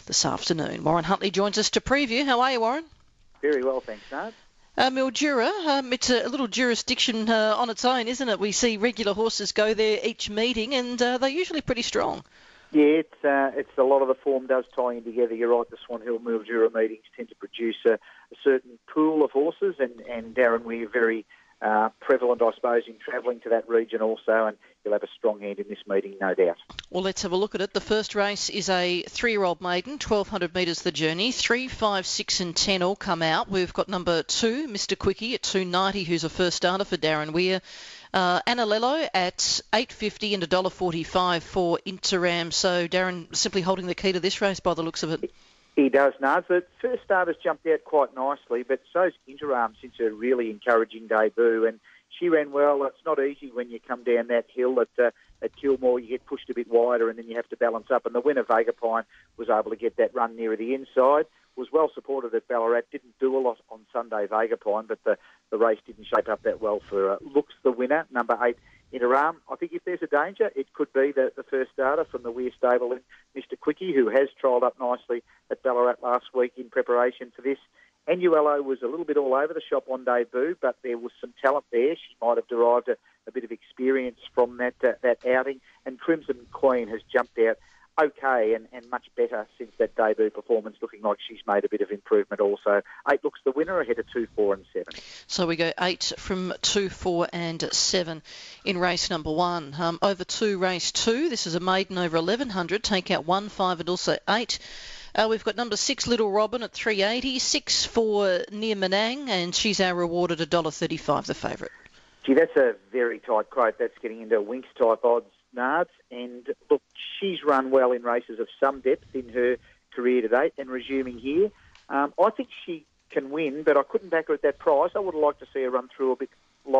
this afternoon. Warren Huntley joins us to preview. How are you, Warren? Very well, thanks, Nard. Mildura, it's a little jurisdiction on its own, isn't it? We see regular horses go there each meeting, and they're usually pretty strong. Yeah, it's a lot of the form does tie in together. You're right, the Swan Hill Mildura meetings tend to produce a certain pool of horses, and Darren, we're very prevalent, I suppose, in travelling to that region also, and you'll have a strong hand in this meeting, no doubt. Well, let's have a look at it. The first race is a 3-year-old maiden, 1,200 metres the journey. 3, 5, 6 and 10 all come out. We've got number 2, Mr Quickie, at $2.90, who's a first starter for Darren Weir. Anelello at $8.50 and $1.45 for Interam. So Darren simply holding the key to this race by the looks of it. He does, Nars. The first starter's jumped out quite nicely, but so's Interam since a really encouraging debut, and she ran well. It's not easy when you come down that hill at Kilmore. You get pushed a bit wider and then you have to balance up, and the winner, Vagapine, was able to get that run nearer the inside. Was well supported at Ballarat, didn't do a lot on Sunday, Vagapine, but the race didn't shape up that well for Looks, the winner, number 8, Interam. I think if there's a danger, it could be the first starter from the Weir stable, Mr Quickie, who has trialled up nicely at Ballarat last week in preparation for this. Annuello was a little bit all over the shop on debut, but there was some talent there. She might have derived a bit of experience from that outing. And Crimson Queen has jumped out okay and much better since that debut performance, looking like she's made a bit of improvement also. 8 Looks the winner, ahead of 2, 4 and 7. So we go 8 from 2, 4 and 7 in race number 1. Over 2, race 2. This is a maiden over 1,100. Take out 1, 5 and also 8. We've got number 6, Little Robin, at $3.80. 6 for Near Menang, and she's our reward at $1.35, the favourite. Gee, that's a very tight quote. That's getting into Winks type odds, Nards. And look, she's run well in races of some depth in her career to date, and resuming here. I think she can win, but I couldn't back her at that price. I would have liked to see her run through a bit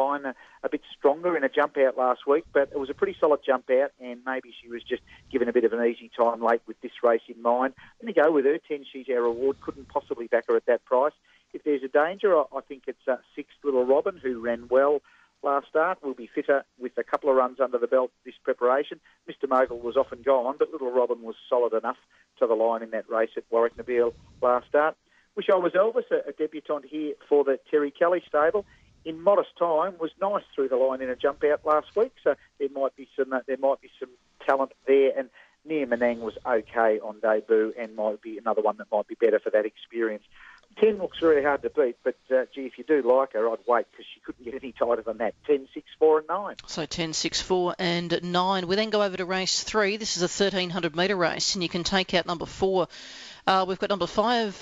stronger in a jump out last week, but it was a pretty solid jump out, and maybe she was just given a bit of an easy time late with this race in mind. I'm going to go with her. 10, she's our reward. Couldn't possibly back her at that price. If there's a danger, I think it's 6, Little Robin, who ran well last start. Will be fitter with a couple of runs under the belt this preparation. Mr Mogul was off and gone, but Little Robin was solid enough to the line in that race at Warwick Nabil last start. Wish I Was Elvis, a debutant here for the Terry Kelly stable. In modest time, was nice through the line in a jump out last week, so there might be some talent there. And Near Menang was okay on debut, and might be another one that might be better for that experience. 10 looks really hard to beat, but gee, if you do like her, I'd wait, because she couldn't get any tighter than that. 10, 6, 4 and 9. So 10, 6, 4 and 9. We then go over to race 3. This is a 1,300 metre race, and you can take out number 4. We've got number 5,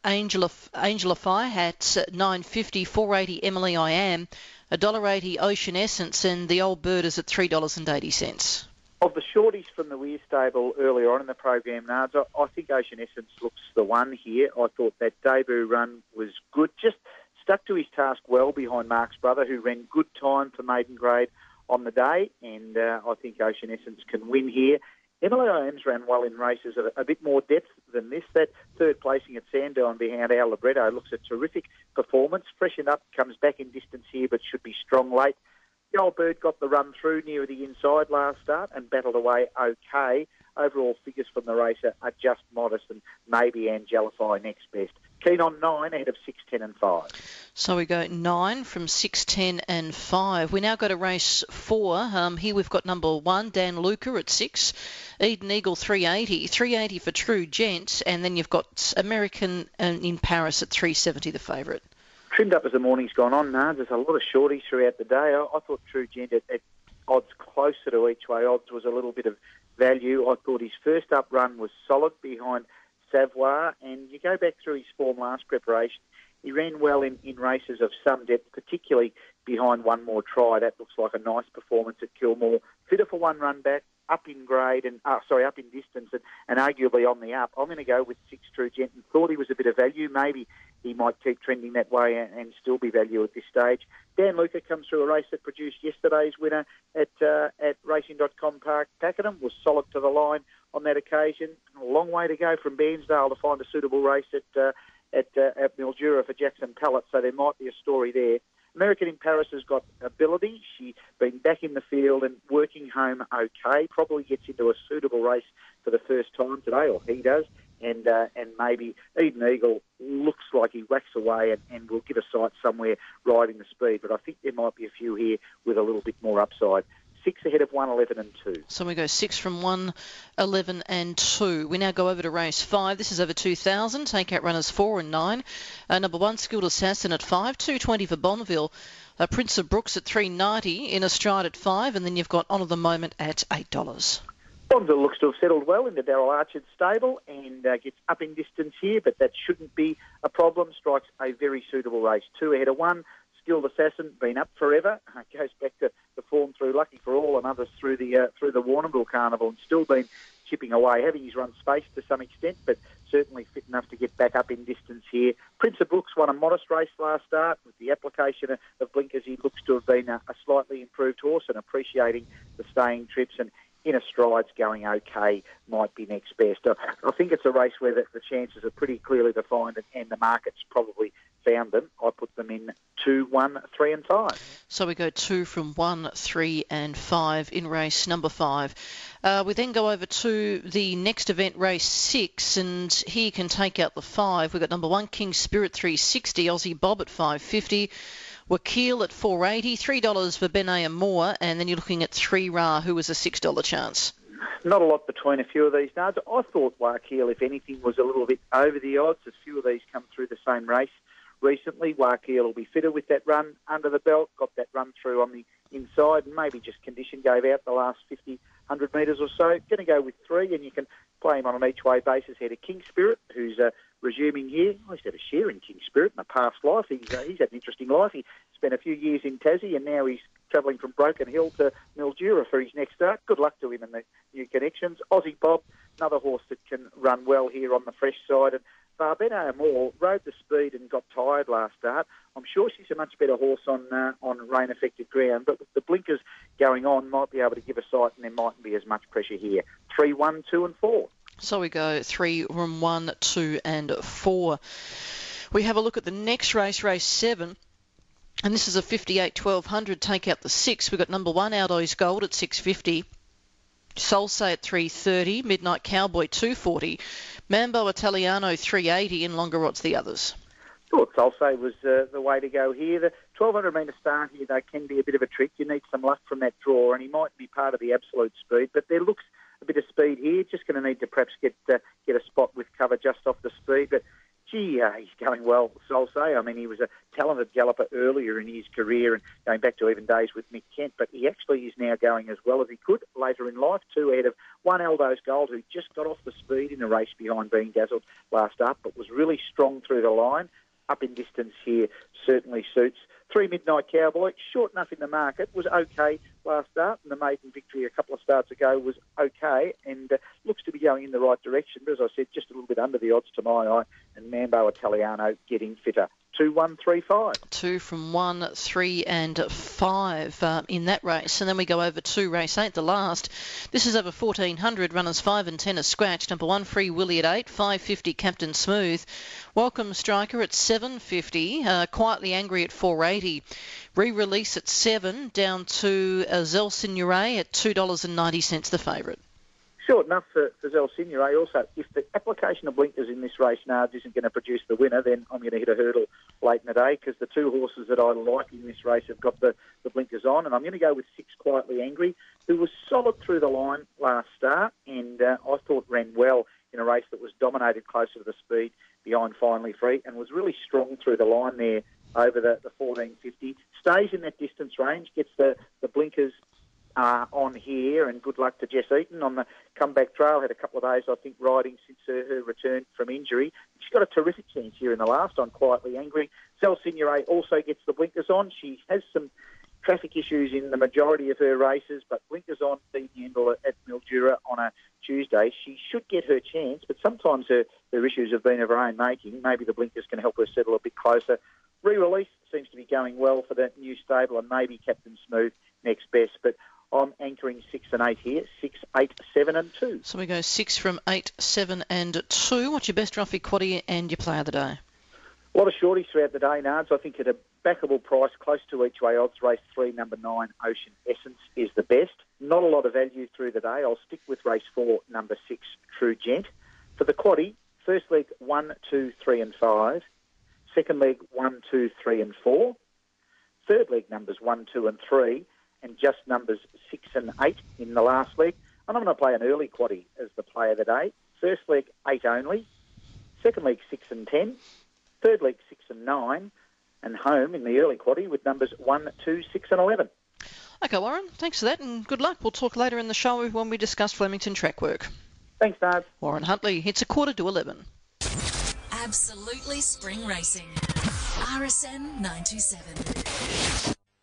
Angelify at $9.50, $4.80 Emily I Am, $1.80 Ocean Essence, and the Old Bird is at $3.80. Of the shorties from the Weir stable earlier on in the program, Nards, I think Ocean Essence looks the one here. I thought that debut run was good. Just stuck to his task well behind Mark's brother, who ran good time for maiden grade on the day, and I think Ocean Essence can win here. Emily Iams ran well in races of a bit more depth than this. That third placing at Sandown behind Our Libretto looks a terrific performance. Freshened up, comes back in distance here, but should be strong late. The Old Bird got the run through near the inside last start and battled away okay. Overall figures from the race are just modest, and maybe Angelify next best. Keen on 9 ahead of 6, 10 and 5. So we go 9 from 6, 10 and 5. We now go to race 4. Here we've got number 1, Dan Luca at 6. Eden Eagle $3.80. $3.80 for True Gent. And then you've got American in Paris at $3.70, the favourite. Trimmed up as the morning's gone on, Nards. There's a lot of shorties throughout the day. I thought True Gent at odds closer to each way odds was a little bit of value. I thought his first up run was solid behind Savoir, and you go back through his form last preparation, he ran well in races of some depth, particularly behind One More Try. That looks like a nice performance at Kilmore. Fitter for one run back, up in grade and up in distance, and arguably on the up. I'm going to go with 6, True Gent. Thought he was a bit of value. Maybe he might keep trending that way and still be value at this stage. Dan Luca comes through a race that produced yesterday's winner at Racing.com Park Pakenham. Was solid to the line on that occasion. A long way to go from Bairnsdale to find a suitable race at Mildura for Jackson Pallet, so there might be a story there. American in Paris has got ability. She's been back in the field and working home okay. Probably gets into a suitable race for the first time today, or he does. and maybe Eden Eagle looks like he whacks away and will get a sight somewhere riding the speed. But I think there might be a few here with a little bit more upside. 6 ahead of 1, 11 and 2. So we go 6 from 1, 11 and 2. We now go over to race 5. This is over 2,000. Take out runners 4 and 9. Number 1, Skilled Assassin at 5, 220 for Bonneville. Prince of Brooks at 3.90, In a Stride at 5, and then you've got On of the Moment at $8. Bonneville looks to have settled well into Darryl Archer's stable and gets up in distance here, but that shouldn't be a problem. Strikes a very suitable race. 2 ahead of 1. Skilled Assassin, been up forever, goes back to the form through Lucky for All and others through the Warrnambool Carnival, and still been chipping away, having his run spaced to some extent, but certainly fit enough to get back up in distance here. Prince of Brooks won a modest race last start. With the application of blinkers, he looks to have been a slightly improved horse and appreciating the staying trips, and In a Stride's going okay, might be next best. I think it's a race where the chances are pretty clearly defined, and the market's probably found them. I put them in 2, 1, 3 and 5. So we go 2 from 1, 3 and 5 in race number 5. We then go over to the next event, race 6, and here you can take out the 5. We've got number 1, King Spirit 360, Aussie Bob at 5.50. Wakil at $4.80, $3 for Benet and Moore, and then you're looking at 3 Ra, who was a $6 chance. Not a lot between a few of these nards. I thought Wakil, if anything, was a little bit over the odds. A few of these come through the same race recently. Wakil will be fitter with that run under the belt, got that run through on the inside, and maybe just condition gave out the last 50, 100 metres or so. Going to go with 3, and you can play him on an each-way basis here to King Spirit, who's resuming here. I used to have a share in King Spirit in a past life. He's had an interesting life. He spent a few years in Tassie, and now he's travelling from Broken Hill to Mildura for his next start. Good luck to him in the new connections. Aussie Bob, another horse that can run well here on the fresh side. And Barbena Moore rode the speed and got tired last start. I'm sure she's a much better horse on rain-affected ground, but with the blinkers going on, might be able to give a sight, and there mightn't be as much pressure here. 3, 1, 2 and 4. So we go 3 from 1, 2 and 4. We have a look at the next race, race 7. And this is a 58-1200. Take out the 6. We've got number 1, Aldo's Gold at 6.50. Solsay at 3.30. Midnight Cowboy 2.40. Mambo Italiano 3.80, and longer odds the others. Thought Solsay was the way to go here. The 1,200 metre start here, though, can be a bit of a trick. You need some luck from that draw, and he might be part of the absolute speed. But there looks a bit of speed here. Just going to need to perhaps get a spot with cover just off the speed. But gee, he's going well, Solsay. I mean, he was a talented galloper earlier in his career and going back to even days with Mick Kent, but he actually is now going as well as he could later in life. 2 ahead of 1, Aldo's Gold, who just got off the speed in the race behind Being Dazzled last up, but was really strong through the line. Up in distance here certainly suits. 3, Midnight Cowboy, short enough in the market, was okay last start, and the maiden victory a couple of starts ago was okay, and looks to be going in the right direction, but as I said, just a little bit under the odds to my eye, and Mambo Italiano getting fitter. 2, 1, 3, 5. 2 from 1, 3 and 5 in that race. And then we go over to race 8, the last. This is over 1,400. Runners 5 and 10 are scratched. Number 1, Free Willy at 8, 5.50 Captain Smooth. Welcome Striker at 7.50. Quietly Angry at 4.80. Re-release at 7, down to Zell Signoret at $2.90 the favourite. Short enough for Zell Signoret. Also, if the application of blinkers in this race, Nards, isn't going to produce the winner, then I'm going to hit a hurdle late in the day, because the 2 horses that I like in this race have got the blinkers on, and I'm going to go with 6, Quietly Angry, who was solid through the line last start, and I thought ran well in a race that was dominated closer to the speed behind Finally Free, and was really strong through the line there over the 14.50. Stays in that distance range, gets the blinkers on here, and good luck to Jess Eaton on the comeback trail. Had a couple of days, I think, riding since her return from injury. She's got a terrific chance here in the last on Quietly Angry. Zell Signoret also gets the blinkers on. She has some traffic issues in the majority of her races, but blinkers on, beat Handle at Mildura on a Tuesday. She should get her chance, but sometimes her issues have been of her own making. Maybe the blinkers can help her settle a bit closer. Re-release seems to be going well for the new stable, and maybe Captain Smooth next best, but I'm anchoring 6 and 8 here. 6, 8, 7 and 2. So we go 6 from 8, 7 and 2. What's your best Ruffy Quaddy and your play of the day? A lot of shorties throughout the day, Nards. I think at a backable price, close to each way odds, race 3, number 9, Ocean Essence is the best. Not a lot of value through the day. I'll stick with race 4, number 6, True Gent. For the quaddy, First leg 1, 2, 3 and 5. Second leg 1, 2, 3 and 4. Third leg numbers 1, 2 and 3. And just numbers 6 and 8 in the last leg. And I'm going to play an early quaddie as the play of the day. First leg 8 only. Second leg 6 and 10. Third leg 6 and 9. And home in the early quaddie with numbers 1, 2, 6 and 11. OK, Warren, thanks for that and good luck. We'll talk later in the show when we discuss Flemington track work. Thanks, Dave. Warren Huntley, it's 11:15. Absolutely Spring Racing. RSN 927.